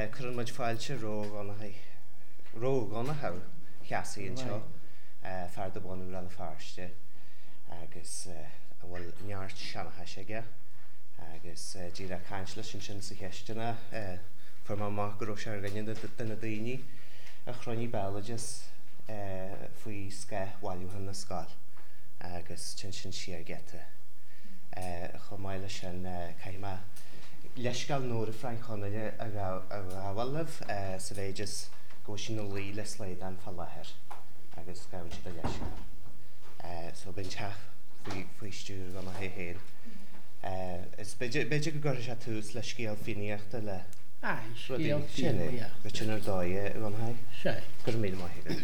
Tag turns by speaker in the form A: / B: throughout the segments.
A: Curran muid fáilte róg anna ha cheasaí an seo fear do bhánú le fearste agus bhfuil neart seanatha sige agus díra cainsla sin sa cheistena for má go se rinne duna daoine a chroní bailagus faoi sceháilúhan na scáil agus sin siar gete chomáile sin caiime leisgáil nóir a Frainchonnaile a gáhallh sa bhéidir go sin na lí le sléad an fá lethir agus gaim si a leisgáil. So bin teach faoi stúr gan a héin. Is beidir go gur se túús le scíal finíochta le sinna go sinar dáide gan haid gur mí maithe.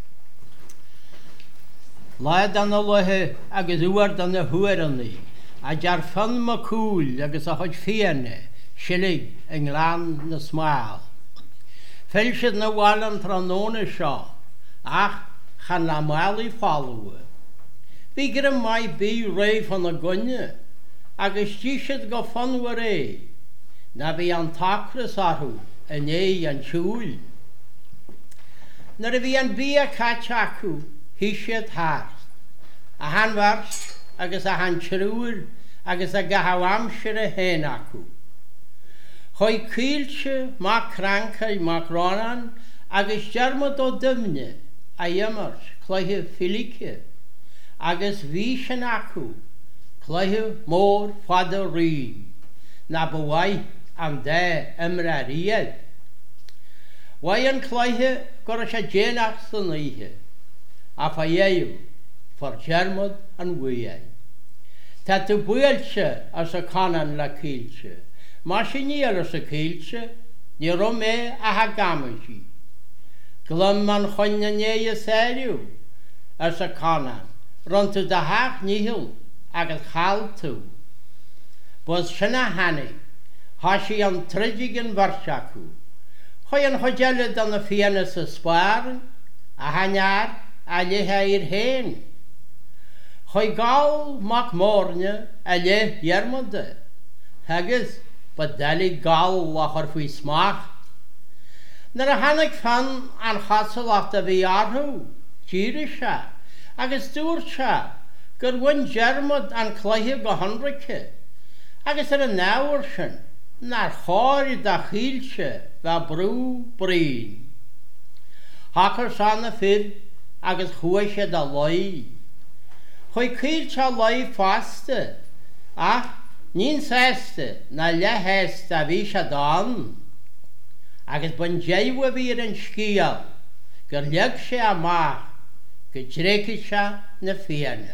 B: Laid an na láthe agus uair an na thuarannaí, a dear fan má cúil agus a chuid féarne, silig an glán na smáil. Fel siad na bhálan tróna seo, ach chan na málaí fáilúa. Bhí gur an maith bí réh an na gunne, agus tí siad go fanhar é, na bhí an tacras athú an é an siúil. Nar a bhí an bí a caite acu, hí siad thart. A han wars agus a han trúr agus a gahamsir a hen acu. Choi cílte má crancail má ránan agus dearmad ó dymne a dhémars chluthe filice agus bhí sin acu chluthe mór fada rí na bhhaid am dé imra riad. Bhaid an chluthe gur sé déanaach saníthe a fa dhéú for dearmad an bhuaid. Tá tú buailte as a canan le cílte, má sin níl as a cílte, ní rom é a ha gamadí. Glum man chunne né a séiriú as a canan, ron tú de haach níhil agus chaal tú. Bus sinna hanig, há sí an tridig an bharseacu. Choi an chodeile an na fianna sa spáir, a hanear a léthe ir héin. Choi gáil mac mórne a le dhearmada, hagus ba dalig gáil a chur faoi smach. Nar a hanig fan an chasalach a bhí arthú, tíri se, agus dúr se, gur bhain dearmad an chluthe go honracha, agus ar a náhar sin, nar cháir da chíilte bha brú brín. Hachar sanna fir agus chuaise da loi. Choi cílte loi faste, ach nín séste na lehéiste a bhí se dán. Agus ban déimhe bhí an scíal, gur leag sé amach, go dréici se na fianne.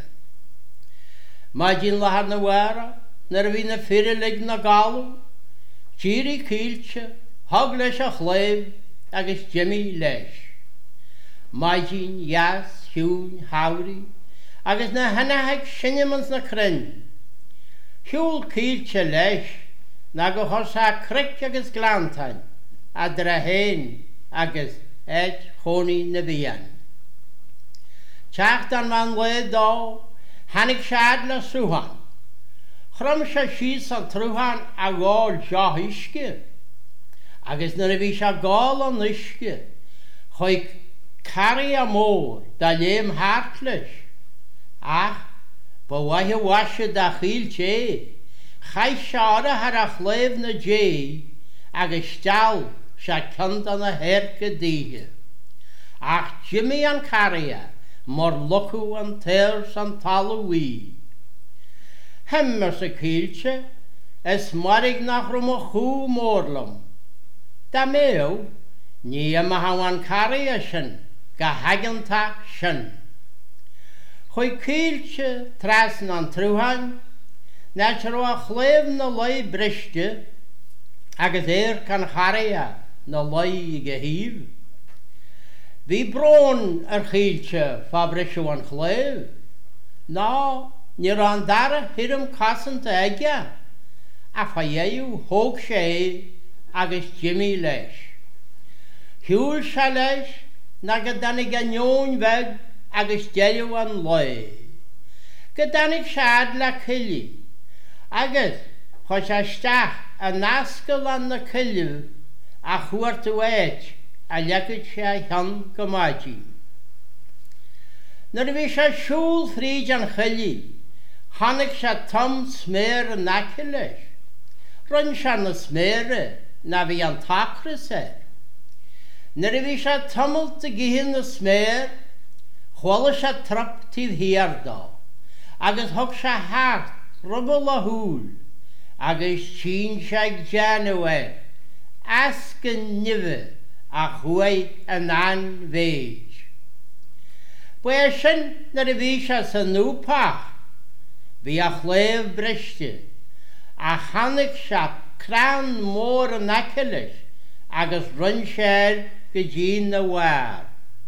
B: Má dín lehar na bhara, nar bhí na fire lig na galú, tíri cílte, thug leis a chléibh agus Jimmy leis. Má dín jas, siún, hawrí, agus na hanathaigh sinnimans na crinn. Siúl cílte leis, na go thosa cric agus glantain, a dra héin agus éid chónaí na bhían. Teacht an man le dá, hanig sead le súhan. Chrom se síos an trúhan a gáil seo isce, agus na bhí se gáil an isce, chuig carí a mór da léim háart leis. Ach, ba waithe waise da chíilte, chai seára har a chléibh na dé, agus steall se cant an a herce díhe. Ach Jimmy an caria, mar lochu an teir san talú ví. Hemmer sa cíilte, es marig nach rom a chú mórlam. Da méo, ní am a hawan caria sin, ga hagantach sin. Choi cíilte trasan an trúhain, na se ro a chléibh na loi briste, agus can charia na loi go híb. Bhí brón ar cíilte fá brisú an chléibh. Ná, ní an dara hirim casanta aige, a fa dhéú thóg sé agus Jimmy leis. Hiúil se leis na go danig a neón bheith agus déú an loi. Go danig sead le cili, agus chu se steach a nascail an na ciileh a chuairt uait a leagad sé chean go maidí. Nar bhí sé siúl fríd an chuilí, tháinig sé tom sméir an naci leis. Run sé na sméire na bhí an tacras Nar bhí sé tomult a gcíhinn na sméir, chhuala sé trop tíobh hiardá, agus thug sé háart rubal a húl, agus tín sé ag deanú ascan nimhe a chuaigh an bhéid. Buir sin nar bhí sé sa núpach, bhí a chléamh briste, a tháinig sé crán mór an naci leis, agus run sé go dtí na bhfear.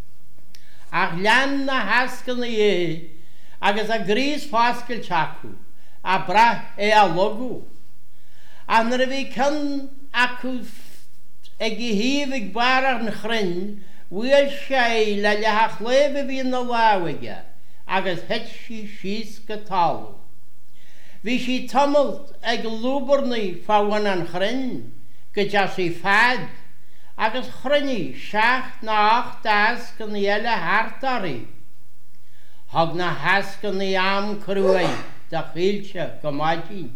B: Ach lean na hascan na agus a grís fáscail teacu, a brath a logú. A nar bhí cin acu ag híomh bar an chruinn, bhuail sé le leatha chléibh bhí na láhaige, agus heit síos go talú. Bhí sí tomult ag lúbarnaí fáhain an chruinn, go deasí fad, agus chruinní 7 na 8 ascan eile hartarí. Thug na hascan am cruaigh de chiilte go maidí.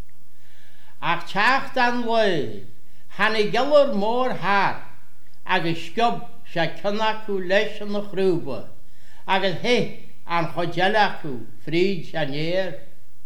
B: Ach teacht an le, tháinig geallar mór thar, agus sciub sé cinnaú leis an na chrúba, agus an chodealaú fríd an éir.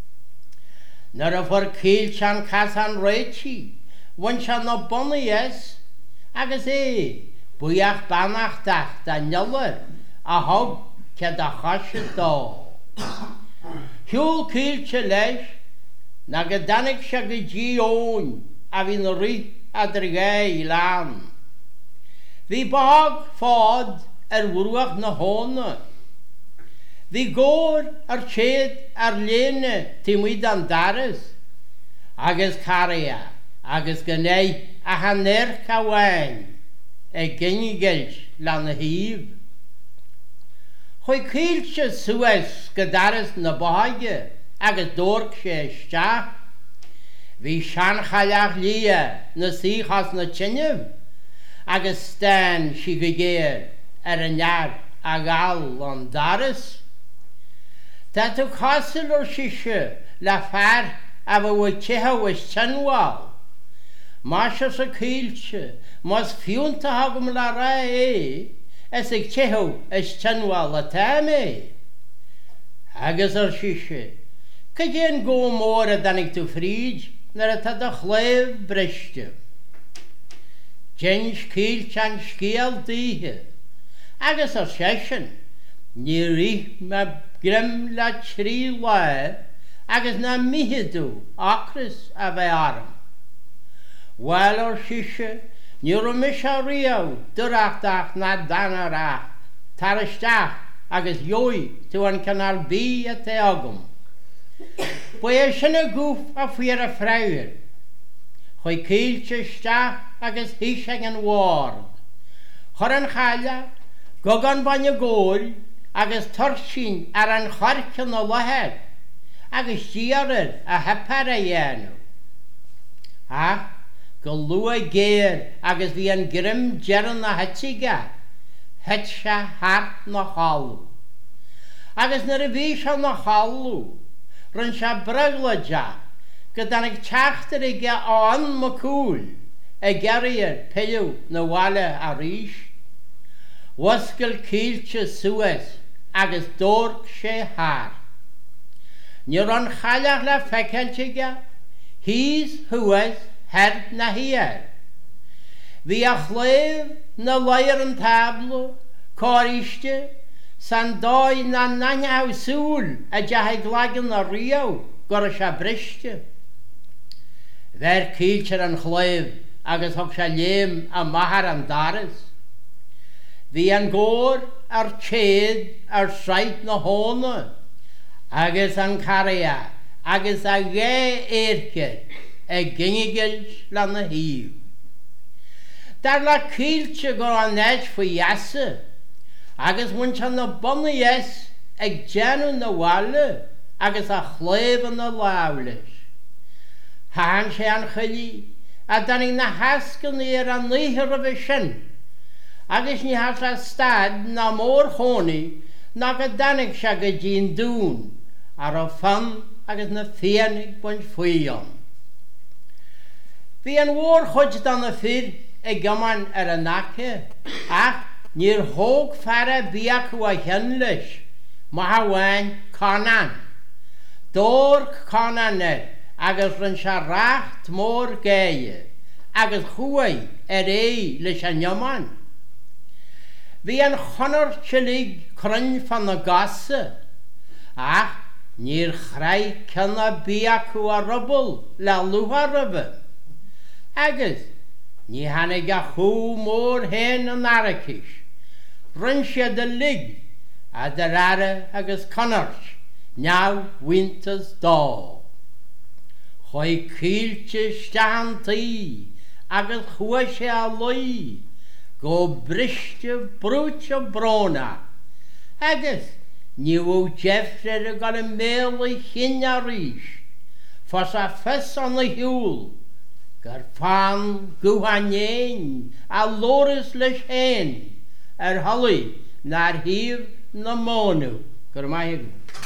B: Nar a bhar cíilte an cas an réití, bhain se na bunaí agus buíoch banach dacht a neallar a thug cead a chaise dá. Thiúil cíilte leis, na go danig se go dtí ón a bhí na rí a drigé lán. Bhí bag fád bhruach na hóna. Bhí góir chéad léine tímuid an daras, agus caria, agus gné a hanéir cabhain ag ginigeilt le na híomh. Chuig cíilte suas go daras na báige agus dúirc sé isteach. Bhí sean chaileach lia na síchas na tinneamh, agus stan si go géir an neart a gáil an daras. Tá tú cosúil siise le fear a bhfuil tithe tinháil. Má se sa cíilte, más fiúnta hagam le rá ag tithe tinháil le táim Agus siise, go dtéan go mór a danig tú fríd nar a tá a chléamh briste. Déins cíilte an scéal díthe, agus sésin, ní rith me grim le trí le agus na mihiadú acras a bheith arm. Bhil siise, ní mis a riamh dúrachtach na danarach, taristeach agus jói tú an canal bí a te agam. Buir sinna gúf a fuar a fráir, chuig cíilte isteach agus hís ag an bhard. Chur an chaile, go gan banne góil, agus tuirsin ar an charce na lehead, agus díarir a hepar a dhéanú. Ach, go lua géir agus bhí an grim dearan na hetige, het se hart na chalú. Agus nar a bhí se na chalú, run se braglaide, go danig teachtar ige an macúil, a geir peilú na bhaile a ríis. Wascail cíilte suas agus dúirc sé thar. Níor an chaileach le feiceilte hís thuas head na hiar. Bhí a chléamh na léir an tablu, cáiste, san dóid na naine súl a deithe glagan na riamh gur a se briste. Bheir cíilte an chléamh agus thug se léim a maithar an daras. Bhí an góir ar chéad ar seit na hóna, agus an caria, agus a ghé éirce ag ginigeilt le na híomh. Dar le cíilte go an éid faoi dheasa, agus muint an na bunaí ag deanú na bhaile agus a chléamh na lábhlis. Tháin sé an chuilí a danig na hascan an níhir a bheith sin. Agus ní has a stad na mór chónaí na go danig se go dín dún ar a fan agus na féannig buint faoion. Bhí an mhór chuid dan na fir ag gaman ar a nace ach níor thóg fearr bíacu a chean leis má hamháin Cánan. Dór Cánan agus rin se racht mór géie agus chuaigh leis an nioman. Bhí an chonar tilig crunn fan na gasa ach níor chraigh cena bíacu a rubal le luha rubbe. Agus ní hanig a chú mór hen an arachis. Rinn sé de lig a de rara agus conart now winters dá. Choi cílte stahantaí agus chua sé a loi go briste brúte brona. Agus ní bhó Jeffrey a gal a méla chin a ríis fos a fes an na hiúl gur fan guhanéin a lóris leis hen halaí nar híomh na mónú gur maithig.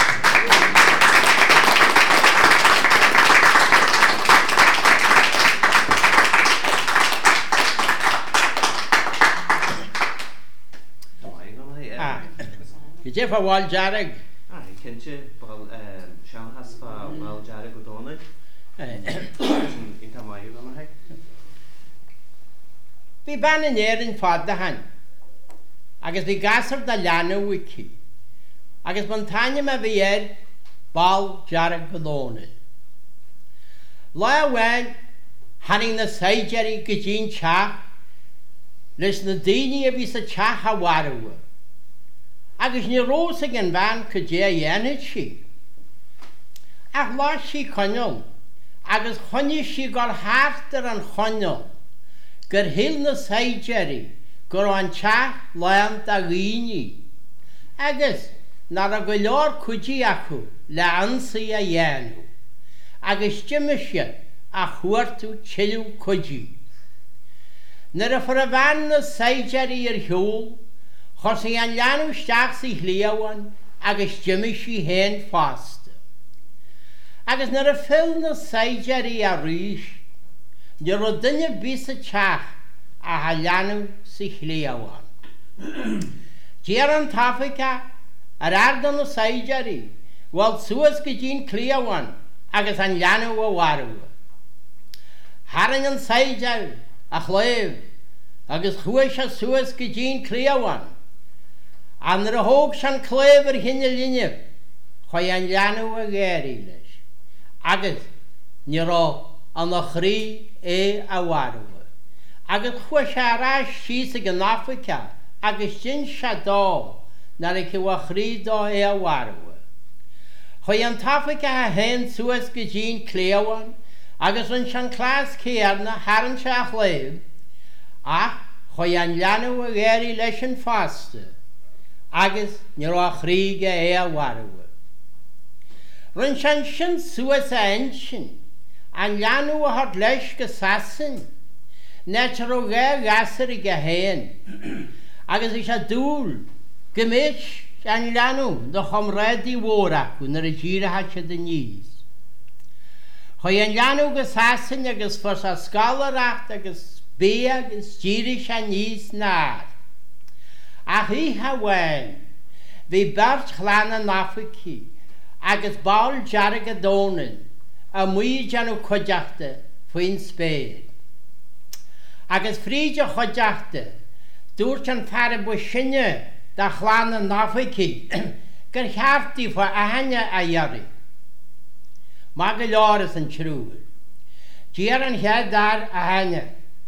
B: Jeff a bháil dearag?
A: Cinnte sean haspa bháil dearag go dóna? Ita maithig go maithig?
B: Bhí banna néirin fad a hain. Agus bhí gasar da leanú wiki. Agus bantaine me bhí báil dearag go dóna. Lá bhain haning na saidjari go dín teach leis na daoine a bhí sa teach a warú. Agus ní rósa gan bhain go dé dhéanamh sí. Ach lá sí coinneol, agus chonne sí gur hátar an choinneol, gur hil na saidjari gur an teach leant a ghaoine. Agus nar a go leor cuidí acu le ansaí a dhéanamh, agus tiimiise a chuirtú tiilú cuidí. Nar a for a bhain na saidjari ar hiúl, chos í an leanú steach sa chléamhain agus tiimiisi hen fásta. Agus nar a fill na saidjari a ríis, níor a duine bí sa teach a ha leanú sa chléamhain. Déar an tafacha ar ardan na saidjari bhfuil suas go dín chléamhain agus an leanú a warú. Haran an saidjari a chléamh agus chua se suas go dín chléamhain. An nar a thóg sean cléamh hinne linne chuoi an leanú a géirí leis. Agus ní rá an na chrí a warú. Agus chua se arás síos a gan Africa agus sin se dá nar a chua chrí dá a warú. Chuoi an tafacha a hen suas go dín chléamhain agus an sean clás céarna haran se a chléamh ach chuoi an leanú a géirí leis an fásta. Agus ní rá chríige a warú. Rinn sean sin suas a einsin, an leanú a thart leis go sasan, net ró gá gasar i go héin, agus is a dúil, gomit an leanú do chomráidí mhór acu nar a ddíirithe se de níos. Chuoi an leanú go sasan agus fos a scálareacht agus bé agus ddíiri se níos náir. Ach í hamháin, bhí beirt chláán an Africi agus báil dearag a dónain a muid anú chuideachta faoin Spéir. Agus fríide chuideachta dúirt an fearr bu sinne de chláán an Africi gur chearttaí fa a haine a dhearú. Má go leoras an trúil. Díar an cheadar a haine.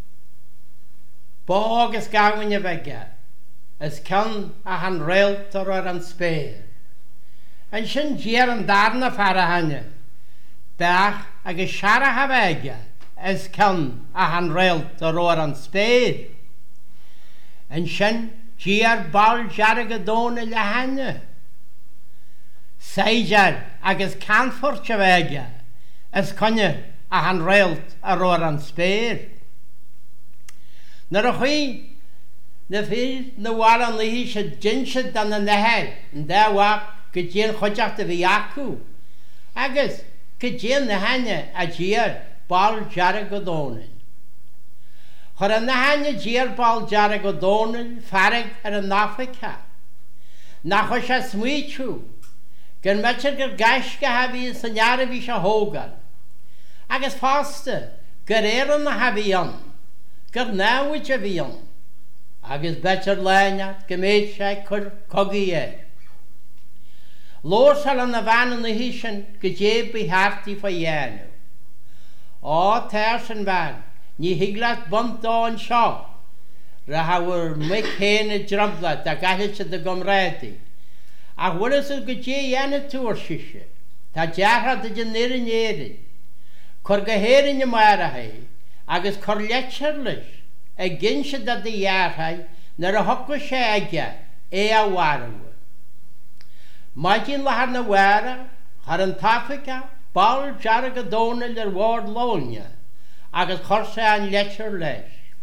B: Bá agus gahaine bheitge. As can a han réaltar ar an Spéir. An sin díar an darna fearr a haine. Beach agus seara ha bheige as can a han réaltar ar an Spéir. An sin díar báil dearag a dóna le haine. Saidjar agus canforte bheige as conne a han réalt a roir an spéir. Nar a chuí na fí na bhil an lihí se dinse dan na nehead an dáhha go dtíon chuideach a bhí acu. Agus go dtíon na haine a ddíar ball dearag go dónain. Chur an na haine ddíar ball dearag go dónain farag ar an náfacha. Nach chu se smuitiú, gur metir gur gaisce ha bhí san neara bhí se hógan. Agus fásta gur éan na ha bhí an, gur náhuiid a bhí an. Agus betir leine go méid sé chur cogaí é. Lór sal an na bhanan na hí sin go déb bí hartaí fa dhéanú. Á teir san bhain, ní higlaat bontáin seo, ra hawr mic héna drabla a gaithid se de gomrádi. A bhuilas go dé dhéana túr siise, tá dearrad a dyn nirin éirin. Cor go héirin mar a hei, agus cor leitser leis, a ginse da de dhearhai, nar a hocu sé aige é a warwa. Maidin lahar na wara, har an tafica, ball jarag a dónal ar ward lónia, agus cor sé an leitser leis.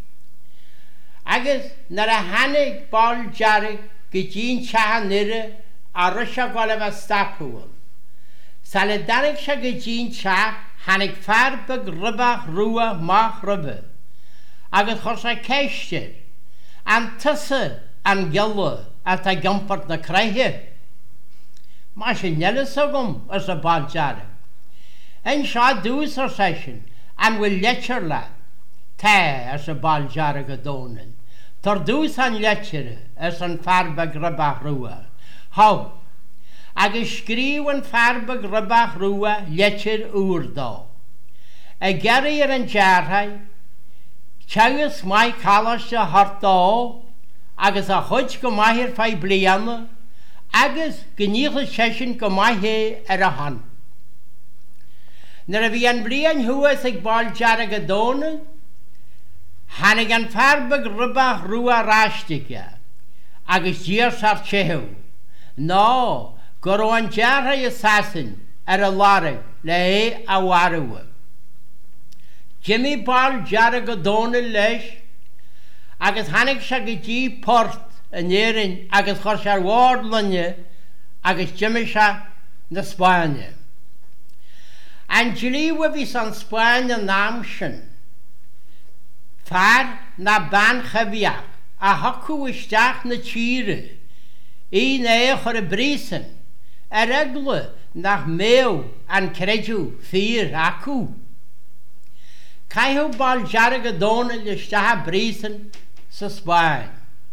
B: Agus nar a hannig ball jarag go dín tehan nire a rysio golef a stapúil. Sal danig se go dín teach hannig farbeg rybach rúa mach rybbe. Agus chor sé ceistir, an tusa an gilwa a ta gampart na craihe. Ma sé nelas agam as a ball jarag. En seo dús ar session an bhfuil leitser le, te as a ball jarag a dónal. Tar dús an leitire as an farbeg rybach rúa. Hau, agus scríw an farbeg rybach rúa leitir úrdá. A geri ar an jarhai, teagas mai calas a hartá, agus a chuid go maithir fai bliana, agus gnícha sesin go maithé ar a han. Nar a bhí an blian huas ag ball jarag a dónal, hannig an farbeg rybach rúa rástiige, agus dír sar tsehu. Ná, gur ó an jarhai assassin ar a larag le é a warwa. Jimmy ball jarag a dónal leis, agus hannig se go dí port an éirin agus chur se ward lunne, agus Jimmy se na Spáine. An dlíwa bhí san Spáine nám sin, far na ban chaviach a hacu isteach na tíre, í na chur a brísan, a regla nach méw an creidú fír acu. Caihu ball jarag a dónal isteach brísan sa Spáin.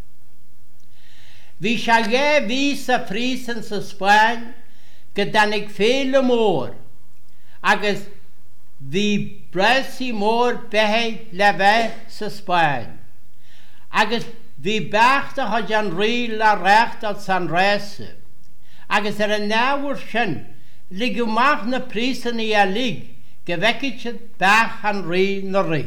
B: Bhí se gé ví sa frísan sa Spáin go danig féle mór, agus bhí bresi mór behe le bheith sa Spáin. Agus bhí beachta chuid an rí le recht at san réise. Agus ar an náhar sin ligúmach na prísan í a lig go bheiceid beach an rí na rí.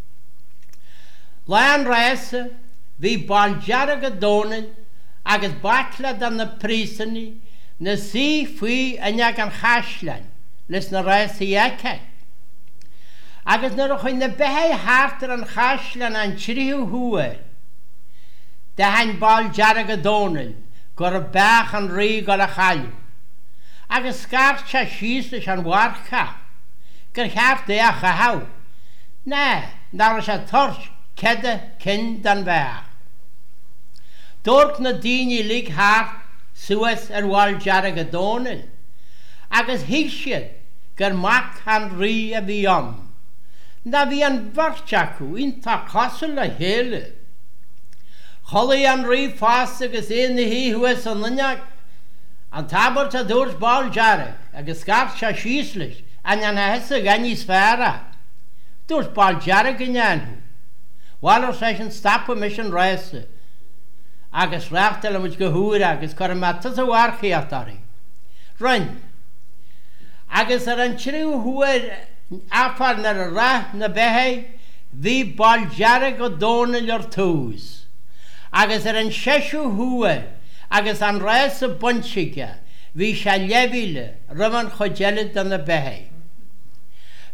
B: Le an réise bhí ball jarag a dónal agus batla dan na prísaní na sí fui aneag an chaislein les na réise iacad. Agus nar a chuin na behe hartar an chaislein an tríú huair. De hain ball jarag a dónal gur a beach an rí go a chailú. Agus scarf se síos an warcha, gur cheart é a chahau. Ne, nar a se tors cede cin dan beach. Dort na díni lig hart suas ar bhil jarag a dónal, agus hiig siad gur mac an rí a bhí an. Na bhí an bharteachú ínta cosal le héile. Cholaí an rí fás agus é na hí huas an linneag, an tabart a dúirs ball jarag agus scarf se síos leis an hesa ganí sféra. Dúirs ball jarag in anhu. Walar sé an stappa mis an réise, agus reachtal am go húr agus cor matas a warchaí atarí. Rhain, agus ar an tríú huair afar nar a ra na behe, bhí ball jarag a dónal ar tús. Agus ar an seisiú huair agus an réise buntsiige, bhí se levíle raman chodeile dan na behe.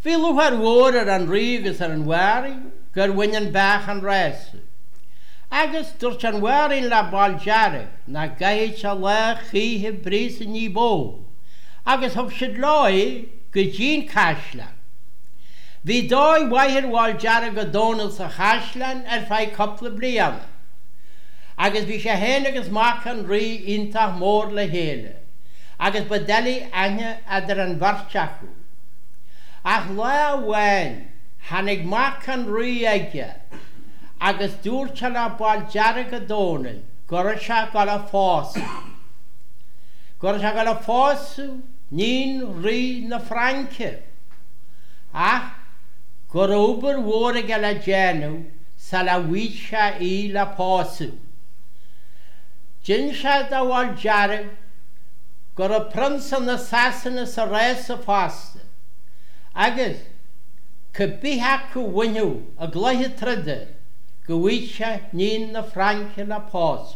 B: Bhí luthar mhór ar an rí agus ar an mhairí gur bhain bach an réasa. Agus dúirt an mhairín le báil dearg na gaiid se le chíthe brís a ní bó, agus thug siad láí go dín caisleán. Bhí dóid waithir bháil dearg go dónal sa chaisleán ar feadh coppla bliana, agus bhí sé héana agus mac an rí iontach mór le héile, agus ba delaí aine idir an bharteachú. Ach le bhhain hanig mac an rí aige, agus dúirt se le báil dearg go dónal, gur se go le fású. Gur se go le fású nín rí na Franke. Ach, gur obair mhór aige le déanú sa le bhuaid se í le pású. Dyn se do bháil dearg gur a prinsan na sasanna sa réas a fásta, agus go bíthe go bhainú a gluthe tríde go bhuaid se nín na Franke le pású.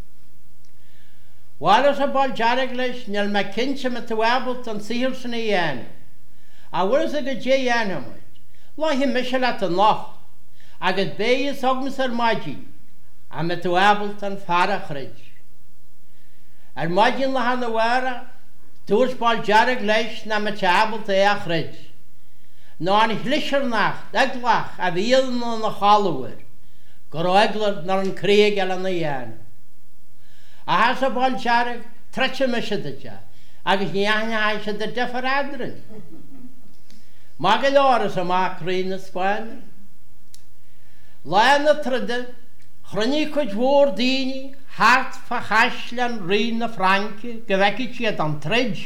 B: Bháilis a báil dearg leis neall me cinse me tuabhalt an sihir san na dhéanú, a bhuiras a go dé dhéanamid, láithí mise le an locht, agus béis agmas ar maidí a me tuabhalt an fara chrid. Ar maidín le hana bhara, dúirs báil dearg leis na me tuabhalt é a chrid. Ná an chlisir nacht eglach a bhíal na chalúir, gur eglar nar an críag eile na dhéanú. A has a báil dearg trete me se deite, agus ní aine se de defar adrin. Má go leras amach rí na Spáine. Lá na tríde, chruinní chuid mhór daoine hart fa chaisleán rí na Franke go bhfeiceadh siad an trid.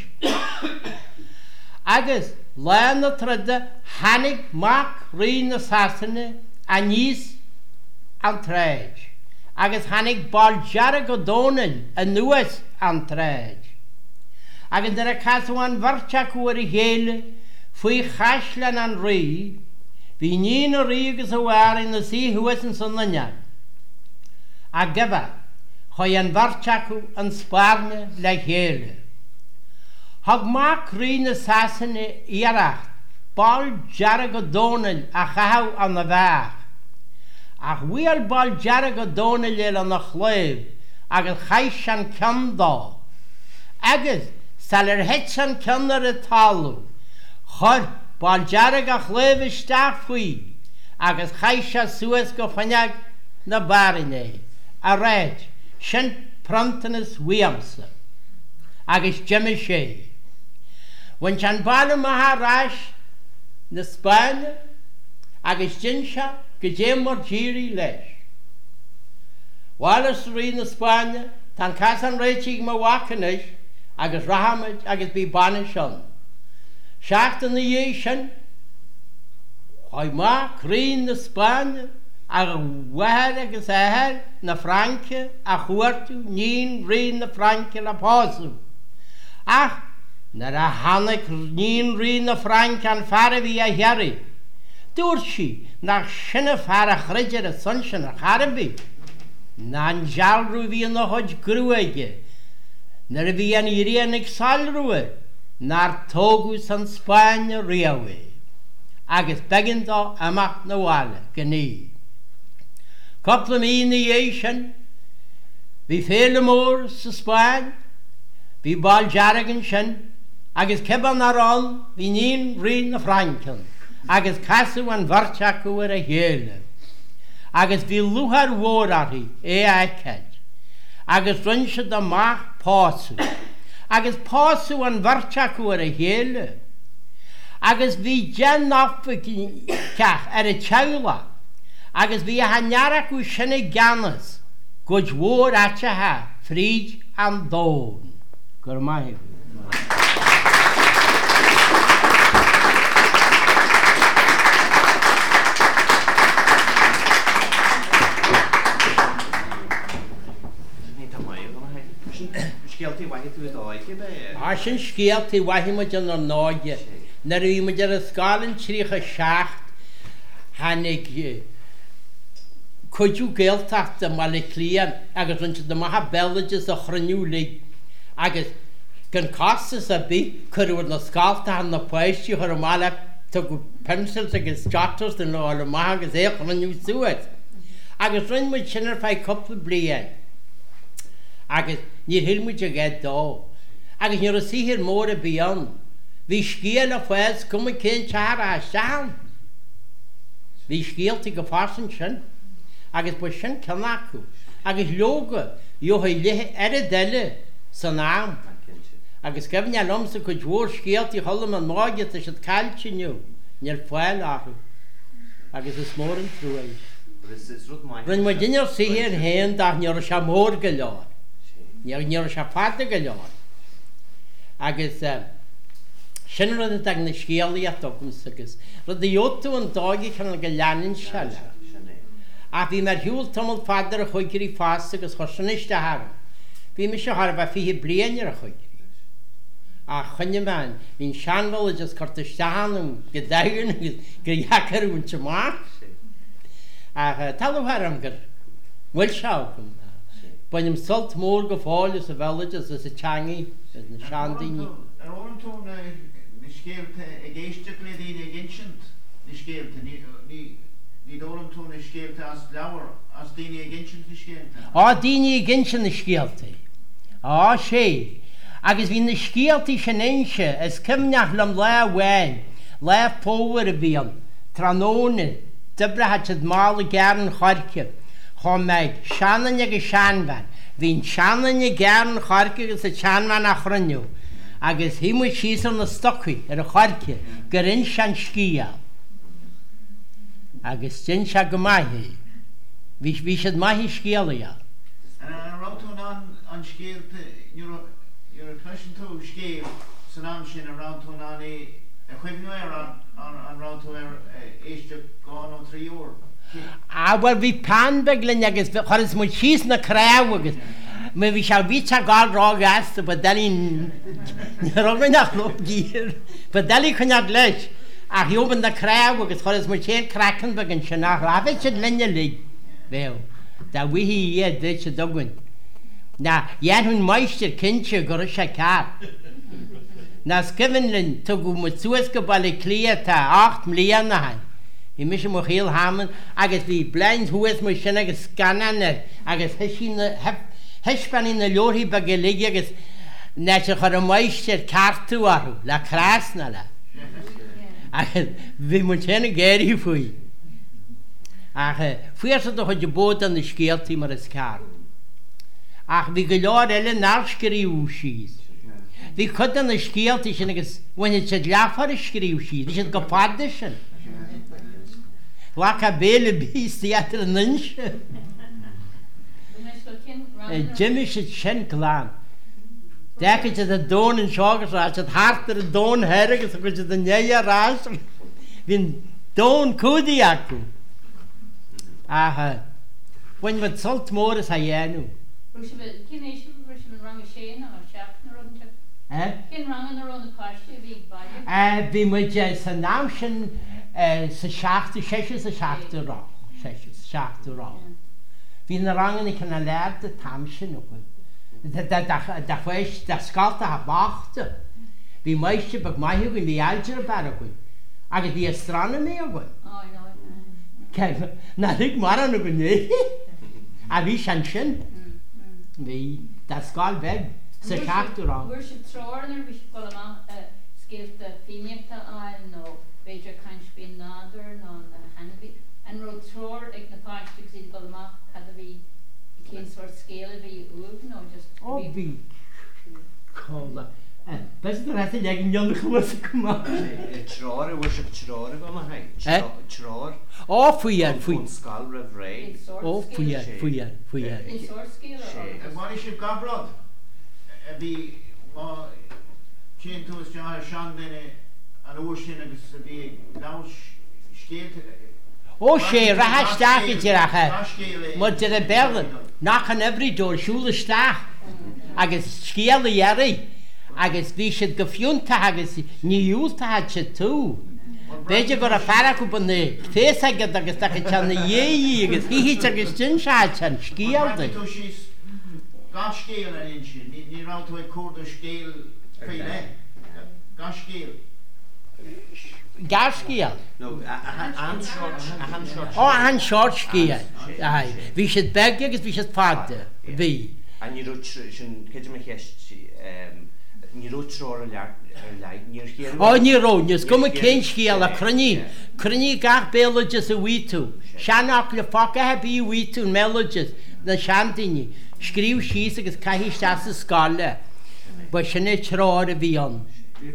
B: Agus lá na tríde hanig mac rí na Sasanna a níos an tréid, agus hanig báil dearg go dónal a nuas an tréid. Agus ar a casú an bharteachú ar a chéile faoi chaisleán an rí, bhí níon a rí agus a bhhair na sí thuasan san naneag. A gabha chuid an bharteachú an Spáirne le chéile. Thug mac rí na Sasanna iarracht báil dearg go dónal a chathú an na bheach. Ach bhuial báil dearg go dónal ar an na chléibh agus chais an ceann dá. Agus sal ar het an ceann ar a talú, chur báil dearg a chléibh isteach faoi, agus chais a suas go faineag na barainné, a réid sin Prantanas Williamsa, agus Jimmy sé. Bhain an bailú maithe na Spáine, agus dyn se go dé mar dírí leis. Bháilis rí na Spáine, tan cas an réitigh má bhacanis, agus rahamid agus bí banna sin. Seachtain na dhé sin, chuid mac rí na Spáine, a bhair agus éthir na Franke a chuirtú níon rí na Franke le pású. Ach, nar a tháinig níon rí na Franke an fear bhí a dhearú, dúirt sí nach sinna fear a chreidir a san sin a charbí. Na an dealrú bhí na chuid grúige, nar a bhí an iríonnig salrúir, nar tógu san Spáine riamhé, agus begin dá amach na bháile gní. Coppla mí na dhé sin, bhí féle mór sa Spáin, bhí báil deargan sin, agus ceban arán bhí níon rí na Franken, agus casú an bharteachú ar a chéile. Agus bhí luthar mhór arthaí é aiceid, agus rinn siad amach pású, agus pású an bharteachú ar a chéile. Agus bhí dean náfaiceach ar a teagla, agus bhí a nearachú sinna ganas, go mhór aitethe fríd an dón. Gur maithí. A sin scialtaí waithimid an an náide, na bhíimid ar a scálann trícha seacht hanig chuidú géalteachta má le clían agus rint do maithe beilaidir a chraniú le agus gan castas a bí chuúir na scáilta na poistí chu mála tu go pencils agus jotters den lá le má agus éch an nniu suas. Agus rinn mu sinnar fá coppla blian. Agus ní hilmuid a gad dó. Agus ní a sihir mór a bíon. Bhí scíal a fáils cum a cén teara a seán. Bhí scíalta go fásan sin. Agus bu sin cenacu. Agus leoga jo lethe ar a deile san am. Agus gefn a lomsa go dúór scéaltaí tholam an máide a si caiiltiniu níl fáil acu. Agus is mór an trúéis. Rinn mu duine sihir héan dach ní se mór go leir. Ní se fada go leir. Agus sin rud ag na scéalaí a tugams agus. Rud a jótú an dáigi chun go leanin seile. A bhí mar hiúil tamil fadar a chuigirí fásta agus chosaniste hafa. Bhí me se har bh fihi blianaar a chuigirí. A chunne man, hín seanhil agus corta seanam go dagan agus go dheacarún te má. A talhharm gur bhfuil seácum. Bunim sult mór go fáil sa bhelagus as a teangaí as na seandaoine.
C: Ar ólam tú na scéalta a géiste le daoine a ginsint na scéalta. Ní dólam tú na scéalta as leabhar as daoine a ginsint na scéalta.
B: Á daoine a ginsint na scéalta. Á sé. Agus bhí na scéaltaí sin éinse is cimneach lam le bhhain, le póhar a bhíon, tróna, dibrethe mála gearan chorce, chá méid seanan agus seanbhain. Bhín seanan a gearan chorce agus a seanbhain a chruniú. Agus hímu síos na stocaí ar a chorce, gur in sean scíal. Agus sin se go maithí. Bhí siad maithí scéalaí.
C: Ráún an scéalta, you're a question to scale, so now I'm saying around to an equipment on round to age gone on 3 years.
B: Well, we pan begin agus choras mu síos na cráh agus. Me bhí se bhí a gáil rá gasta, ba dalí rogan nach lo dír. Ba dalí chunead leis. A hiúban na cráh agus choras mu sé crackan begin se nach rábeh siad lenne lí. Bhéh, da bhuihí iad dé se dogan. Na, dhéan hún meisteir cinse go se cá. Na scifanlinn tu go mu suas go bailí clíatá 8 mbliana hain. Í mis mo chéal haman agus bhí blein thuas mu sin agus scananna agus heispaní na leorthaí ba go ligí agus na se chur a meisteir cartú arú le crásna le. Agus bhí mu sinna géirí faoi. Ach fuasa do chuid bód an na scéaltaí mar is car. Ach bhí go leir eile nárscríú síos. Bhí chud an na scéaltaí sin agus bhaine sé leafar a scríú síos, bhí sin go fada sin. Lacha béle bíí atar an ninse. Jimmy sé sin glán. Decha sé a dón an seogus rá, sé hartar a dón heragus agus sé a néia rás. Bhín dón cúdaí acu. Aha. Bhain bhd sult mór is a dhéanú.
D: Cyn eisiau fod rhan y sien o'r siap na rhan te? Cyn rhan yn rhan y pastio fi badio?
B: Bhí muid sa ná sin sa seachta, séise sa seachta rá. Seachta rá. Bhí na rangan i cynna leir de tam sin o gwyl. Da chweis, da sgalta ha bachta. Bhí meiste bag maithio gwyn, bhí alger a bar o gwyl. Agus bhí astronomy o gwyl.
D: O, no.
B: Na rig maran o gwyl ne. A bhí sin sin. Bhí da sgal beg sa seachta rá.
D: Bhuair se trórnar bhí go am scéalta fíneachta áil nó beidir cainspí nádar nó na hanabí. An ro trór ag na páiste sí go amach cad a bhí cén sort scéal a bhí uamh nó just...
B: O bhí cola. Bes na rhaid ag yn ion chwas y cymach.
A: Tror, yw eisiau tror efo ma hai? Tror?
B: O, fwyar, fwyar.
A: Sgal refrei.
B: O, fwyar.
D: In sort scéal o.
C: Mar eisiau gabrod, bhí má cén tú is deá sean daine an uair sin agus bhí lás scéalta.
B: O, sé, raha stach i tiracha. Mod dyr y berlyn, nach an every door, siŵl y stach. Agus sgiel y ieri. Agus bhí siad go fiúnta agus níúlta had se tú. Beidir gur a farach go na féasagad agus da go teanna dhéí agus híhít agus tin se an scíalda.
C: Tú síos gá scéal an in sin, ní rá tú ag cúr do scéal féile. Gá scéal.
B: Gascíal.
A: No, a hand short.
B: Ó an short scíal. Bhí siad beg agus bhí siad fada. Bhí.
A: A ní rút sin céidir me cheist ní rút tróir ar leid níor chéir.
B: Ó ní rónnes go cén scíal a cruní. Cruní gach bélages a víú. Seanach le facathe bí víú mélages na seandaine. Scríb síos agus caihí sta sa scáile. Ba sinna tráir a bhí an.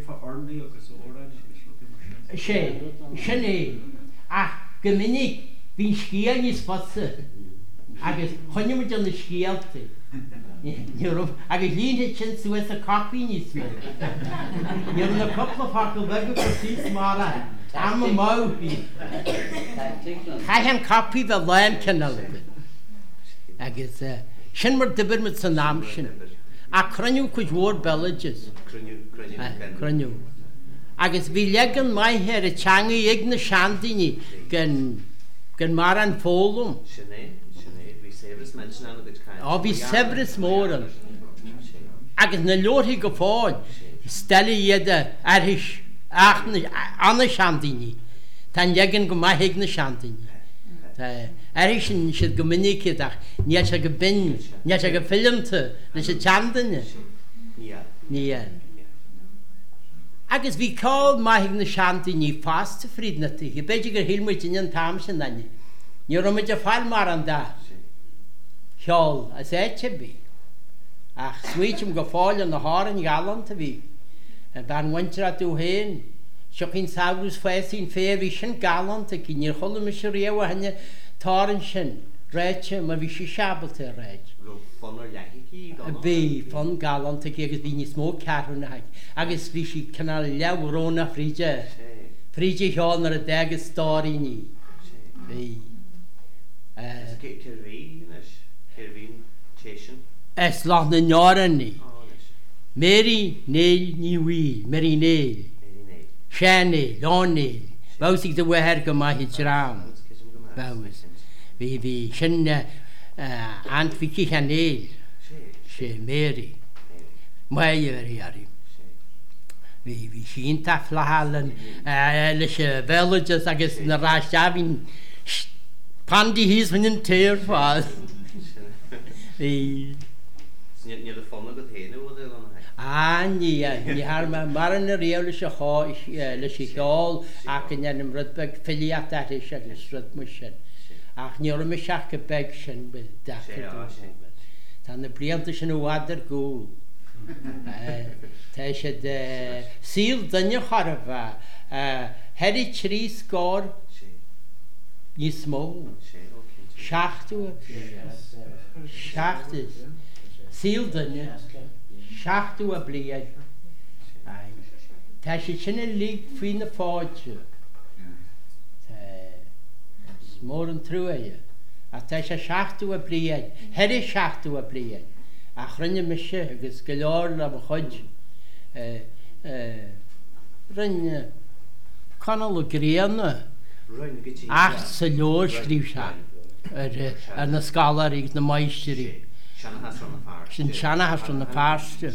B: sé sinné ach go minic hín scíal níos fasa agus chuine an na scíalta agus líonn sin suas a copaí níos le. Níor na coppla facail bheith go sí mála am máhí. Cha an copaí bheith lein cinál agus sin mar dibir mit san náam sin. A cruniú chuid mhór bellages. Cruniú. Agus bhí legan maithe a teanga ag na seandaine gan mar an fólum. Á bhí sebris mór. Agus na leorthaí go fáil stella iad arthis anna seandaine. Tá legan go maithe ag na seandaine. Arthis sin siad go minic ach ní se go bin, ní se go filmta na sé teandaine. Ní. Agus bhí cáil maithe na seandaine fásta frídnata, i beidir gur hilmuid in an tam sin naine. Ní roimiid a fáil mar an dá. Cheol as éite bhí. Ach smuoitim go fáil an na háran galanta bhí. Ben winter a dú héin. Seo cinn sabrús féisín fér bhí sin galanta cí níor chola me se réomh henne táran sin réite má bhí si seabalta réid. Bhí fan galanta agus bhí níos mó cearna haid. Agus bhí si canal leabhróna fríide. Fríide teáil nar a degus stáíní. Bhí. Es lá na neáranní. Mérí néil ní bhíl, mérí néil. Sénéil, lánéil. Bhásig do bhheir go maithid rám. Bhás. Bhí sin anfici a néil. sé méri. Maier ari. Bhí sin ta flahallan leis villages agus na ráistabhín pandi hís fan an téir fáil.
A: Ní le fonna go héine bhfuil an
B: ní har mar an réo leis leis i cheáil ach in an rudbeg filiacht is agus rud mu sin. Ach ní me seach go beg sin be dachar. Tá na blianta sin bhhadar gúil. Tá sé síl danne charbh heidir trí scór ní smó. Seachtú seachtas síl danne seachtú a bliad. Tá sé sinna lí fao na fáilte. Mór an trúaide. A tá sé seachtú a bliad, heidir seachtú a bliad. A chruinne me se agus go leor le a chuid rinne canal gréanna ach sa leor scríb se ar na scalarí na maisteí. Sin seanna has na páiste.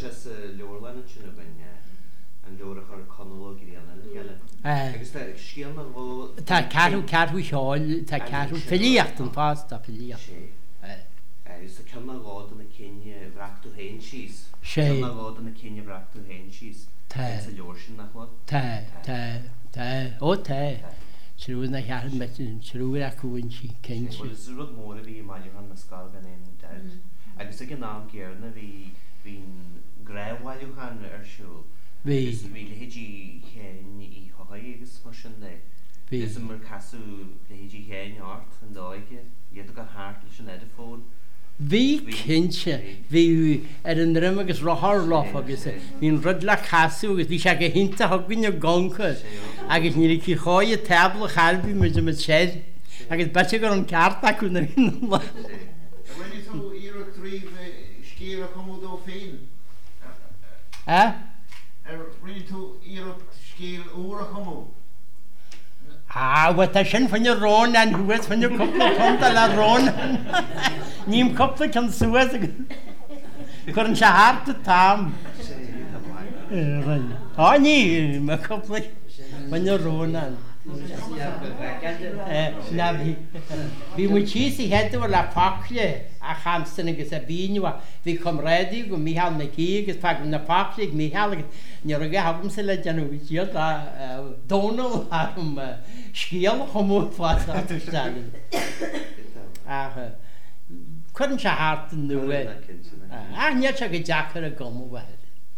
B: Tá carú seáil tá carú filíocht an fásta filíocht.
A: Is a cynna lád yn y cynni fractw hen sís. Cynna lád yn y cynni fractw hen sís. It's a lorsin nach lod.
B: O te. Srwydd na hiarn met yn srwydd ac wy'n si cynsi.
A: Wel, srwydd môr y fi i mael yn ysgal gan ein dad. Agus ag yn am gyrna fi'n grewal yw han ar siwl.
B: Fi.
A: Agus fi le hyd i hen i hohai agus mysyn ne. Fi. Ys ymwyr casw le hyd i hen art yn doige. Iedd ag ar hart lys yn edifôn.
B: Bhí cinse bhí ar an rim agus rothlof agus hín rud le chaú agus bhí se go hinnta thuganne goncha agus ní cí cháid tabla chalbí mu sé agus bete gur an ceartta chu na hin.
C: Rinne tú iireach tríomh scéal a chumúdó féin? Rinne tú iireach scéal uair a chumú?
B: Tá sin fanne rón an thuas fanne coppla chunta le rón. Níim coppla can suas chur an se háta tám. Ní me coppla Mae'n yw rôn an. Na fi. Fi mwy chys I heddi o'r la pachle a chamstyn agos a bín yw a fi comredig o mi hal na cig ys pag na pachle mi hal ni rog a hafum sy'n ledjan o fysiad a donol am sgiel chomw ffas a tystan. Cwrn sa hart yn nhw e. A niad sa gydacar y gomw wed.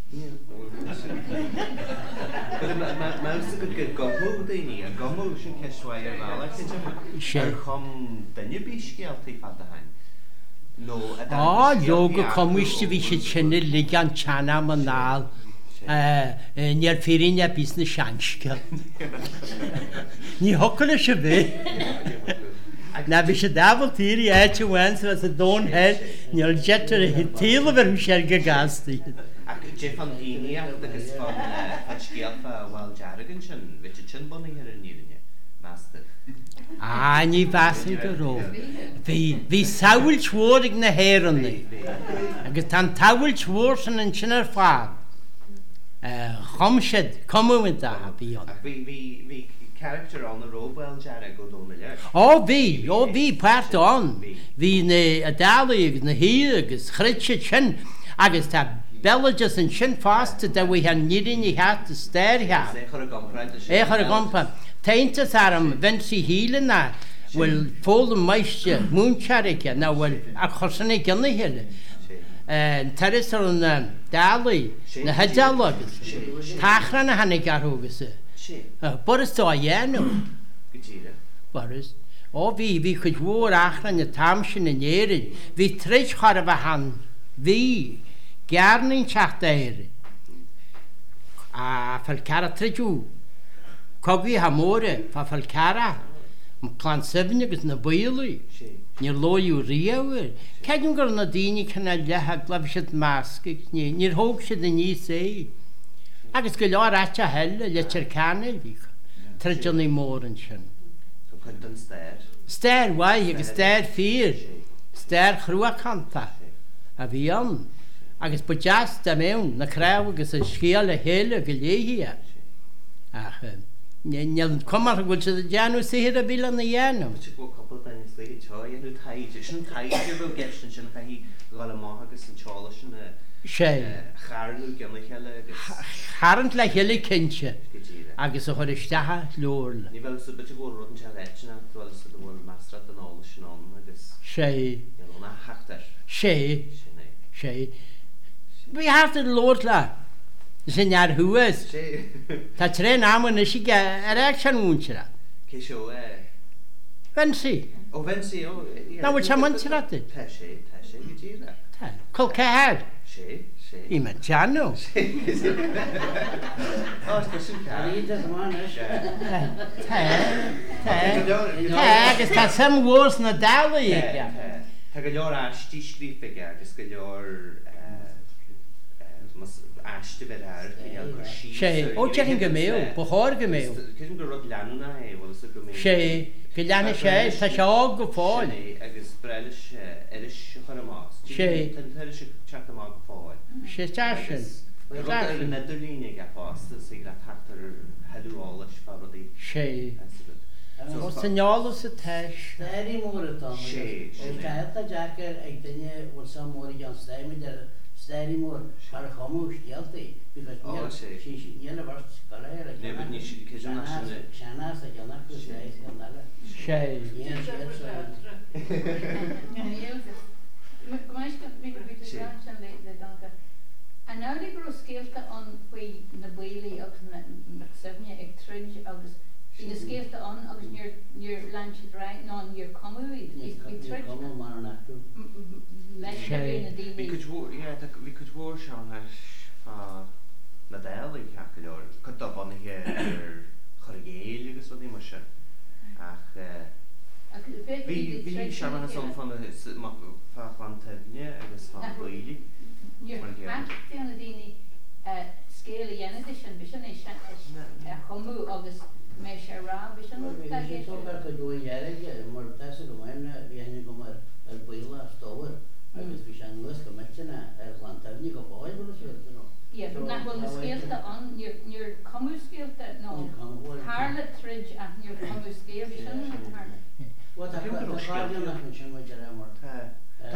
A: Mae'n sy'n gyda gomw dyn ni, a gomw sy'n ceswau ar fal, ac chom dyna bisgiel ti ffad a hain.
B: Log o comwys ti fi sy'n sy'n ligan chana ma'n nal. Ni'r ffyrin a bys na siansgel. Ni hocol eisiau fi. Na fi sy'n dafel tir I eich o wen sy'n fath a don hel, ni'r jet o'r hytil o fer hwysau'r gagasti.
A: Ac Jeff o'n hini ac agos fan ffadgiel fa wal jargon sy'n, fe sy'n bod ni'n hyrwyn ni'r ni, master.
B: Ni fas yn gyro. Fi sawl tŵr na her yn ni. Agos tan tawl tŵr sy'n yn sy'n ar ffad. Chomsyd, comw yn da fi o'n.
A: Ac fi character on the road wel jarag o dôn milia.
B: fi, part on. Fi na adalu agos na hir agos chrytsi chyn. Agos ta belagus yn sy'n fast da wy han nirin I hat y ster ha. Eich ar y gompa. Taintas ar am fensi hílen na. Wel ffôl yn maestio, mwyncharig na wel achosyn ei gynnu hyle. Terys ar yn dalu, na hydalog. Tachra na hannig ar hwgys. Boris do a ienw. Boris. Fi chyd wôr achra na tamsyn yn erin. Fi treich char efo han. Fi. Garnin chach dair. A falcara treju. Cogi hamore, fa falcara. Clan 7 agos na bwylu. Ni'r lo yw riawyr. Cadw'n gwrdd na dini cyna leha glafsydd masg. Ni'r hwg sydd yn ni sei. Agos gyda'r atcha helle, lecher canel fi. Trejon I môr yn sy'n.
A: So cynt yn ster.
B: Ster, wai, agos ster ffyr. Ster chrwa canta. A fi on. Agos bod jas da mewn, na crew agos y sgial y hel y gylehi. Ach, ni'n comar gwyd sydd y janw sydd y bil yn y janw.
A: Ti'n gwybod cobl da ni'n slegyd tio, i'n nhw taid. Ysyn taid i'r fel gerst yn sy'n cael gael y moch agos yn tiol ysyn charn nhw gyn y chele.
B: Charn le hel y cyntio. Agos o chod ysdaha lôl.
A: Ni fel sydd beth i gwrdd roedd yn siarad eich yna, fel sydd yn weld mastrad yn ôl ysyn o'n agos. I'n hwnna hachtar.
B: We have to Lord la. Sy'n ar hwys. Ta tren am yn ysig ar eich sy'n wnsira.
A: Ceisio
B: Fensi.
A: O fensi o.
B: Na wyt sy'n mwnsira di.
A: Teshe, gyda'r.
B: Col cehad.
A: Se.
B: I mae'n tianw.
A: O, ysgol sy'n cael.
B: Agos ta sy'n wors na dalu.
A: Ta gyda'r ashti sgrifig agos gyda'r ashti fer ar gyda'r gyrsi.
B: O, ti'n gymew, bwchor gymew.
A: Cysyn gwrdd lanna wel ys y gymew.
B: Gyda'n ta siog o ffôn.
A: Agos brelys eris chwr y mas. Tyn eris chat y mag o ffôn.
B: Tasyn.
A: Roedd yn edrych a post sy'n gyda tartar hedw ol ys fawr o di.
B: O senyol o sy tesh.
E: Steri môr y tom. Gael ta jacker ag dynnu wrth sa môr I gan steri môr ar y chomw stialti. Because ni'n y farst galer.
A: Nefyd ni sy'n cysyn nas yn
E: Sianas ag yna chwys reis gan dala. Ni'n siarad
D: so. A nawr ni gwrw sgilta on pwy na bwyli ag na sefnia ag trydj agos Yn ysgeilta on, agos ni'r lanchid rai, non ni'r comwyd.
E: Ni'r comw ma'n yn actw.
A: Vi could war Sean fa na del I cael o'r cyddob ond I chorgeil agos oedd I mysio. Ach, fi Sean has on fan fa fan tefnia agos fan bwyli.
D: Ni'r acti o'n y dini sgeil I enid ysyn, bysyn eisiau chomw agos Mae eisiau rhaid, bysyn nhw'n
E: tag eisiau? Fi'n sôn bod dwi'n erig, mor tas y gymryd, fi angen gymryd bwyl a stower. Agos fi sian lwys gymryd yna, lantefni go boi bod y sgilta nhw.
D: Ie, na wel na sgilta on, ni'r comw sgilta, no,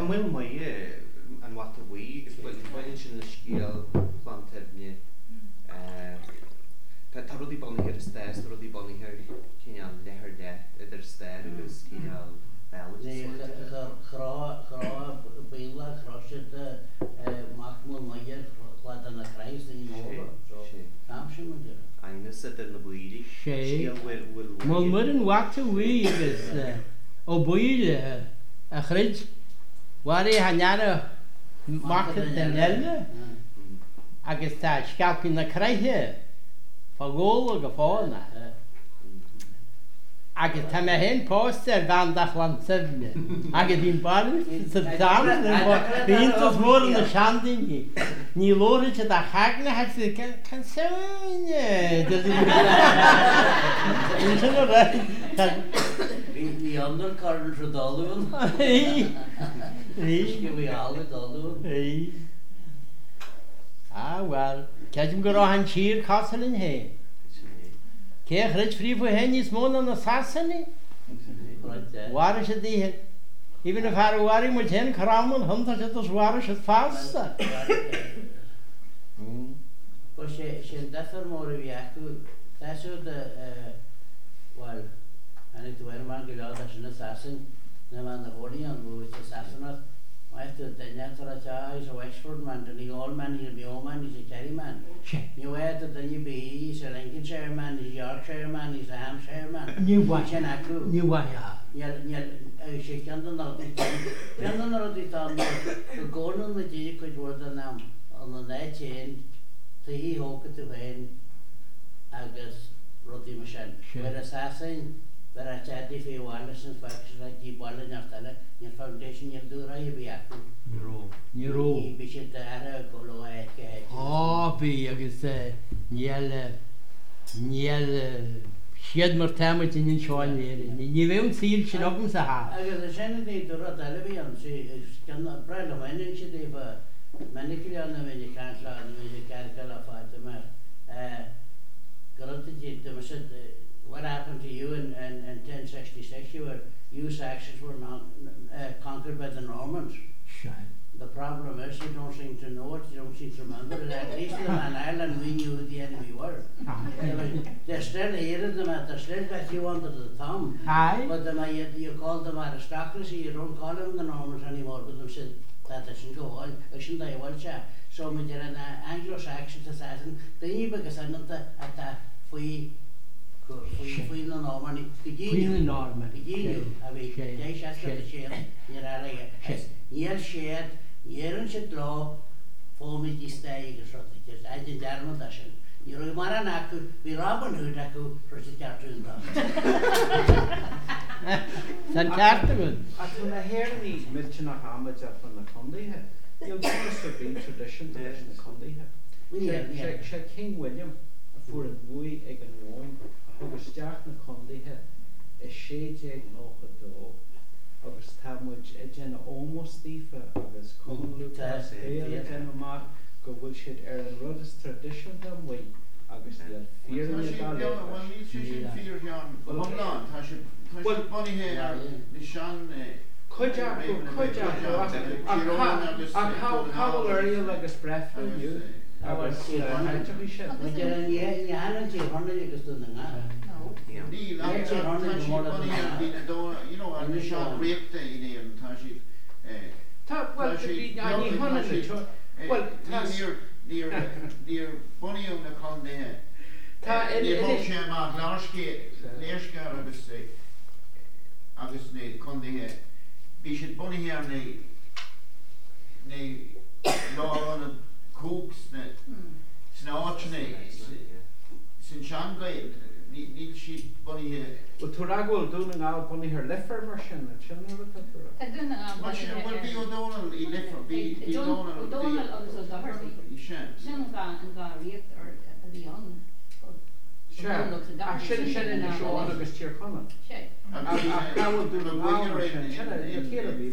A: mwyl mwy yn wat y wy, gwain sy'n ysgil plantefni. Ta rwyd i bonni hir ystes, ta rwyd i bonni hir cynial leher de, ydyr ster, ygys cynial fel.
E: Chra beila, chrosydd machmol mwyr, chlad yn y creis, dyn ni'n môl. Tam sy'n mynd i'r.
A: Ainus ydyn y bwydi.
B: Mal mwyn yn wat y wy ygys o bwyl a chryd. Wari hannar y market yn elne. Agos ta sgalpyn y creithio. Fagol o gyffona. Agos ta me hen poster gandach lan sefne. Agos i'n barn sydd tam. Fi'n tos môr yn y siandyn ni. Ni lori sydd a chagna hag sydd can sewne. Fi'n sy'n o'r
E: Ni andr karn sy'n dalwn. Ysgu fi alw dalwn.
B: Wel, cedym gyro han sir casel yn he. Cech rydw ffri fwy hen is môl yn y sasyn ni. Wari sydd di hyn. Even if har wari mwyd hen caramon, hynda sydd os wari sydd fasta.
E: Wel, sy'n deffer môr i fi acw. Daswyd, wel, yn y dwyr ma'n gylod as yn y sasyn. Na ma'n y hori ond fwy y sasyn oedd. Mae'r dyniad o'r adjais o Wexford man, dyn ni ôl man, i'r mio man, i'r Kerry man. Ni wed y dyn ni bi, i'r Lincolnshire man, i'r Yorkshire man, i'r Hampshire man.
B: Ni wai.
E: Sy'n acw.
B: Ni wai, ja.
E: Sy'n gandyn o'r di tan. Gandyn o'r di tan, y gornwn y di gwaith wrth yn am. Ond yn ei tîn, ty hi hwgyd y fein, agos roedd i mysyn. Mae'r asasyn, fer a tedi fi walis yn ffacsiwn a di bolyn aftale, ni'r foundation ni'r dŵra i fi acw.
B: Ni ro.
E: Ni bysyd ar y golo eich eich.
B: O, fi, agos niel sied mor tamwyd yn un sioen nir. Ni fewn sy'n sy'n ogyn sa ha.
E: Agos y sy'n ydi dŵra dale fi ond, sy'n brail o menin sy'n di fa, manicil o'n ymwyd i cansla, o'n ymwyd i carcal a ffat yma. Gyrwyd y dyd, dyma sydd, what happened to you in 1066? Your sections were not conquered by the Normans. The problem is you don't seem to know it, you don't seem to remember it. At least in Man Island we knew who the enemy were. They're still hated them, they're still got you under the thumb.
B: Aye.
E: But you call them aristocracy, you don't call them the Normans anymore, but them said that doesn't go on, isn't they well chat. So we did an Anglo-Saxon assassin, then you because I'm not at that free. Fwy'n y Norman,
B: Fwy'n y Norman.
E: Gydyn nhw, a fi, dau sias gyda sied, ni'r arag. Ni'r sied, ni'r yn sydd dro, ffom i distau i gysrod, a dyn darmod asyn. Ni roi mar an acw, fi rob yn hwyd acw, rwys i gartu yn dda.
B: Sa'n cartu gwyd?
F: Ac yn y her ni, midgen a hamad ar fan y condi he. You'll do this to be tradition to listen to condi he. Se King William, a fwyr yn fwy ag yn woen, agus deach na condithe is sééag nócha dó agus támuid déanna ómóstífa agus conlú éile déanna má go bhfuil siad ar an rud is tradition dá mhaí agus níl fíorna gáile.
C: Well, ní sin fíor John. Well, tá sé bunithe ar ní sean
F: Cuideach ach cabhal airial agus brefna nniu. Agus haintach í sin.
E: Mae dyn ni anna ti honna i gysdyn yna.
C: Níl, tá sé bunithe ar bhína dóna, you know, ar ní sean réipta i níam, tá sí...
F: Tá, well, ní honna ni to. Well,
C: níor bunithe na condithe. Níor hó sé amach léirsce agus na condithe. Bhí siad bunithe ar na lárána cúgs na áitna sin seangail, níl siad bunithe.
F: Well, tú ragháil dún an gáil bunithe ar lifer mar sin, sin ar a tapra.
D: Tá dún an
C: Well, bhí O'Donnell i lifer, bhí
D: O'Donnell agus O'Doherty. Sin an gá riacht ar a bhí an.
F: Sin in the seán agus tír chana.
D: Sé.
F: Cáhfuil dún an gáil mar sin, sin ar a chéile bhí.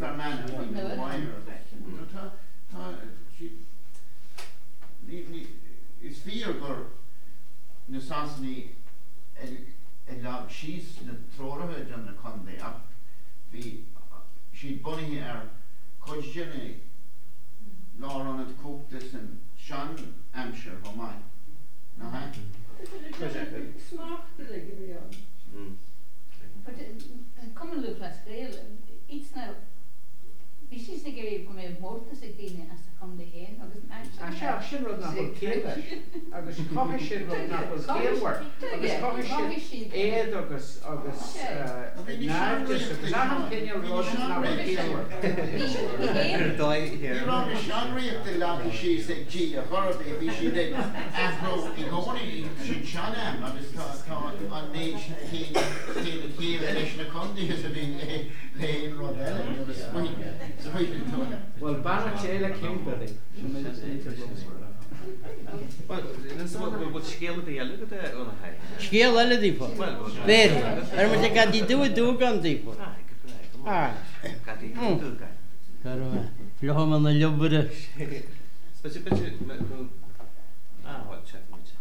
C: Is fear gur na Sassani lag síos na trórathe an na condé ach bhí siad bunithe ar Fudgene, Laura on it cooked this and Sean Amshire, oh my. No, huh?
D: Smart to the give on. But come and look last day, it's now. This is the game from a mortis again as to come to hen.
F: Sin rud nach bhfuil céile agus cótha sin rud nach bhfuil céalhar agus cótha sin éad agus náirtis agus am cinneal rud nach bhfuil céalhar.
C: You're on the Shanry at the Lucky she said, gee, a horrible if she did. Afro, Igoni, Shanam, I was thought on nation, he Nation Condi has been laying Rodell, and you were sweet to it.
F: Well, Banna Chéile Kimberley.
A: Well, bud scéal a eile go óna haid.
B: Scéal eile dífa. Fér. Mar gad í dú gan dífa.
A: Gadí dúga.
B: Carwa. Fluhaman na ljubbere.
A: Specie what check.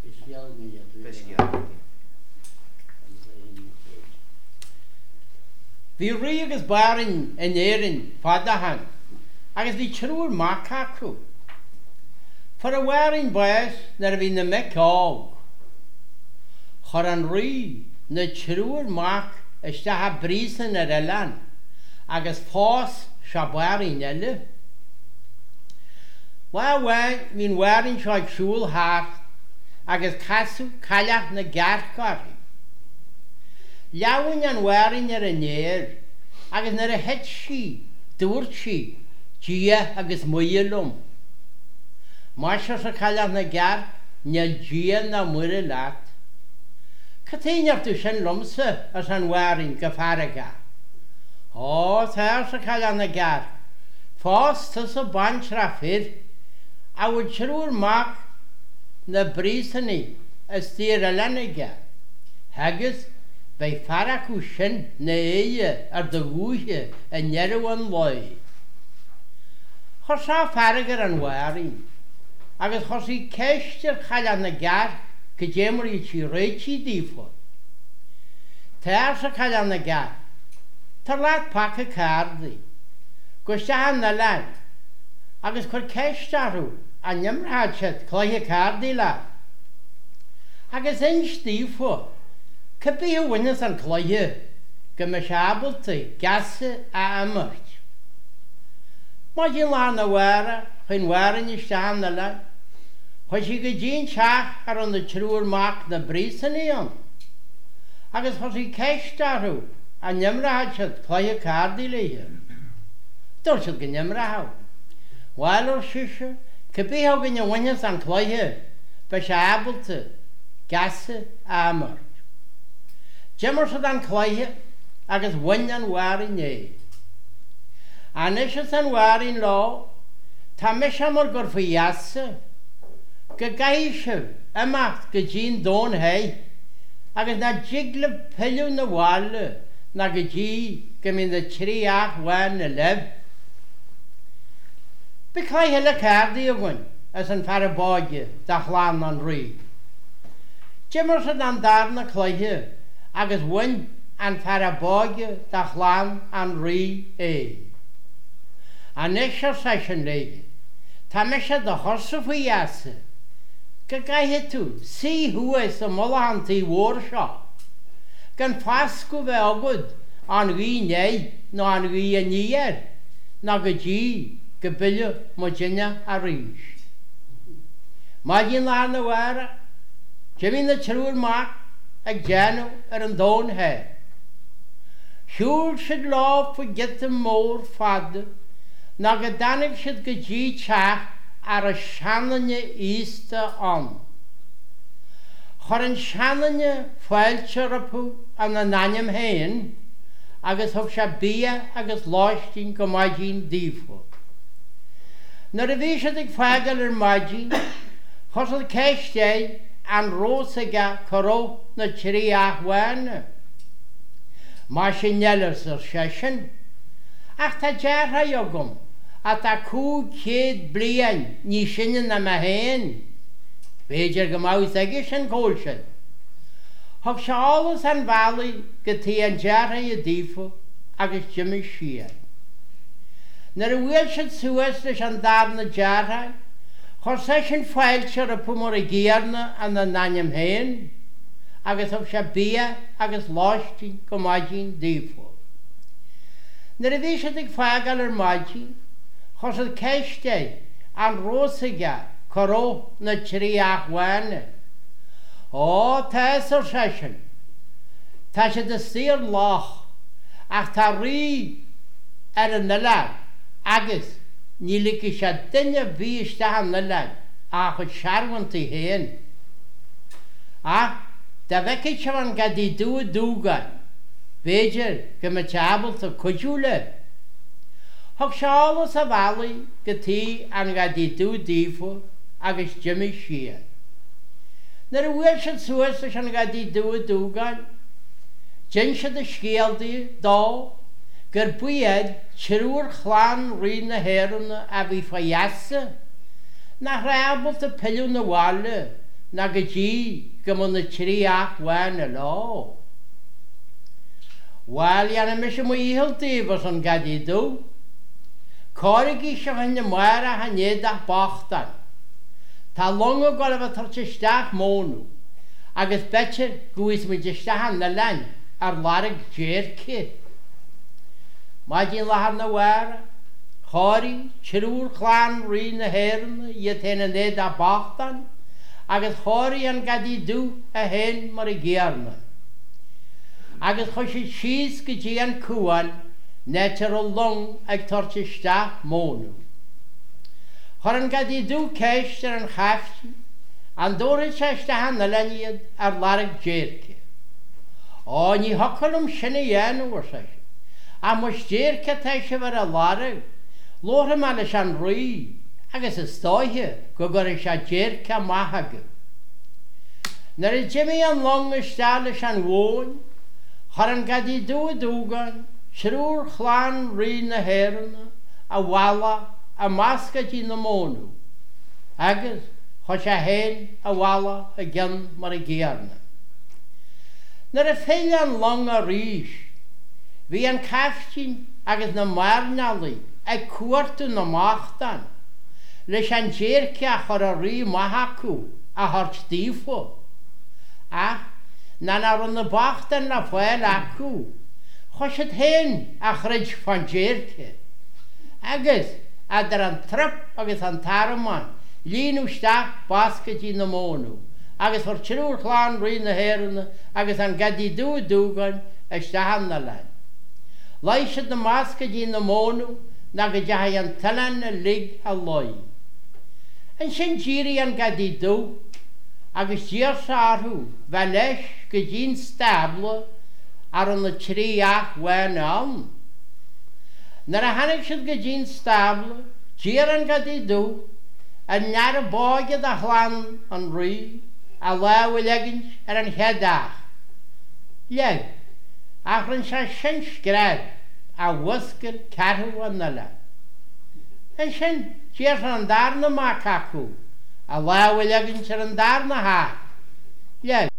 B: Bhí rí agus barin in éireann fadahan, agus bhí trúr macacú. For a bhairinn báis nar bhí na mecág. Chor an rí na trúr mac isteach brísan ar elan, agus fás se bhairinn eile. Bhain hín bhairinn seo ag siúil háart, agus casú caileach na gearcári. Leabhain an bhairinn ar an éir, agus nar a het sí, dúirt sí, dia agus muilum. Mar se caileach na gear, neal dia na muire leat. Catéineartú sin lumsa as an bhairinn go faraga. Tá se caileach na gear, fás tá sa bant rafir, a bhfuil trúr mac na brísanní as tír a lenaige. Hagus bei faracú sin na éie ar do gúthe a nearúan loi. Chos sá faragar an bhairinn, agus chos í ceistir caileach na gear go démarí tí réití dífa. Tá sa caileach na gear, tar leat paca cardaí, go steán na lein, agus chur ceistarú a nimráid siad chluthe cardaí le. Agus instífa, Capi winnas an chluthe go me seabaltaí gasa a amairt. Má dín lá na bhara chun bhairinn isteán na lein, chuir sí go dín teach ar an na trúr mac na brísanní an, agus chuir sí ceistarú a nimráid siad chluthe cardaí léthe. Dúir siad go nimratha. Bhailir siise, capi go winnas an chluthe be seabalta gasa a amairt. Jimmer sa an chluthe agus bhain an bhairinn é. Anis is an bhairinn lá, tá misamar gur faoiasa, go gaiisih amacht go dín dón hei, agus na jigla pilú na bháile na go dí go mí na tríach bhain na leb. Be chluthe le cardaí a bhain as an farabáide da chláán an rí. Jimmer sa an darna chluthe, agus bhain an farabáide da chláán an rí é. Anis se sin léige, tá me se do chosa faoiasa, go gaithe tú sí thuas sa molahantaí mhór seo, gan fascu bheith agad an gí né nó an gí a níar, na go dí go bille mo dinne a ríis. Má dín lá na bhara, Jimmy na trúr mac ag déanú ar an dón he. Siúil siad lá fa gita mór fada, na go danig siad go dí teach ar a seananne ísta an. Chor an seananne fáiltearapú an na naim héin, agus thug se bia agus láistín go maidín dífa. Nar a bhí siad ag feigeal ar maidín, chosad ceisté an rósaige choró na tríach bhaine. Má sin nelas ar sesin, ach tá deartha agam, a tá 200 bliain ní sinne na ma héin. Beidir go mát aige sin cóilse. Thug se álas an bhelaí go tí an deartha a dífa agus Jimmy siar. Nar a bhfuil siad suas leis an dar na deartha, chur sé sin fáilte a pumar a géarna an na naim héin, agus ob se bia agus láistín go maidín dífo. Nar a bhí siad ag fágal ar maidín, chur siad ceiste an rósaige coró na trí achhhaine. Ó, tás ar sesin, tá siad a stír lách, ach tá rí ar an nalag, agus nílici se duine bhíiste an nalag, a chud searhaintí héin. Ach, da bheice se an gadí dúgan, béidir go me teabalta codúla. Thug seálas a bhelaí go tí an gadí dífo agus Jimmy Sheehan. Nar a bhfuil siad suas leis an gadí dúgan, Jin siad a scéaldaí dá gur buiad trúr chláán rí na héireanna a bhí faheasa, na rábalta pilú na bháile na go dtí go mna trí achhhaine lá. Bháil anna mis mo íhaltaíbas an gadí dú, córaigí se hanne mar a hanéadach bachtan. Tá longa go a tartisteach mónú, agus betir gúis mu deisteach na lein ar larag déirce. Má dín lehar na bhara, choirí trúr chláán rí na héireanna iad héna néadach bachtan, agus choirí an gadí dú a héin mar a géarna. Agus chu sé síos go dtí an cúan nétar ó long ag tartisteach mónú. Chur an gadí dú céist ar an chafti, an dóra teisteach na lein ar larag déirce. Ó, ní hocailm sinna dhéanamh sé, a mu déirce teise bhar a larag, lóra me leis an rí, agus is stáithe go gur is se déirce maithagu. Nar a Jimmy an long isteach leis an bhin, chur an gadí dúgan, trúr chláán rí na héireanna a bhela a máscatí na mónú, agus chu sé héin a bhela a gceann mar a géarna. Nar a féile an long a ríis, bhí an caftín agus na marnealaí ag cuairtú na máchtan, leis an déirce a chur a rí maithacú a thart dífo. Ach, na nar an na bachtan na fáil acu, chu siad héin a chrid fan déirce. Agus, adar an trap agus an taraman, líonú isteach báscatí na mónú, agus for trúr chláán rí na héireanna agus an gadí dúgan isteach na lein. Lai siad na máscatí na mónú na go deithe an talan na lig a loi. An sin dírí an gadí dú, agus díor sáthú bhe leis go dín stabla ar an na trí achhhaine an. Nar a hanig siad go dín stabla, díor an gadí dú, a near a bágad a chláán an rí, a leabhfuil leigins ar an cheadach. Leag, ach ran se sin scráid a bhuascail ceathrú an na le. An sin díor an dar na mac acu, a leabhfuil leigins ar an dar na há. Leag,